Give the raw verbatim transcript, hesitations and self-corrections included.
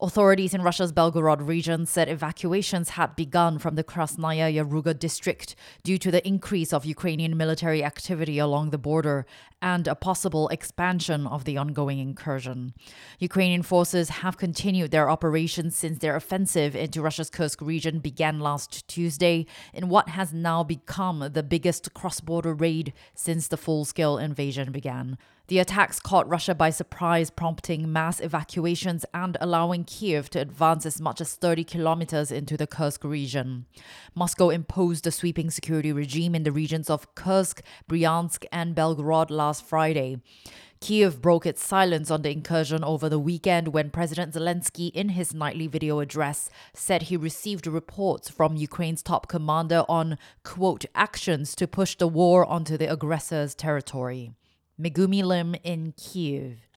Authorities in Russia's Belgorod region said evacuations had begun from the Krasnaya Yaruga district due to the increase of Ukrainian military activity along the border and a possible expansion of the ongoing incursion. Ukrainian forces have continued their operations since their offensive into Russia's Kursk region began last Tuesday in what has now become the biggest cross-border raid since the full-scale invasion began. The attacks caught Russia by surprise, prompting mass evacuations and allowing Kyiv to advance as much as thirty kilometers into the Kursk region. Moscow imposed a sweeping security regime in the regions of Kursk, Bryansk, and Belgorod last Friday. Kyiv broke its silence on the incursion over the weekend when President Zelensky, in his nightly video address, said he received reports from Ukraine's top commander on, quote, actions to push the war onto the aggressor's territory. Megumi Lim in Kyiv.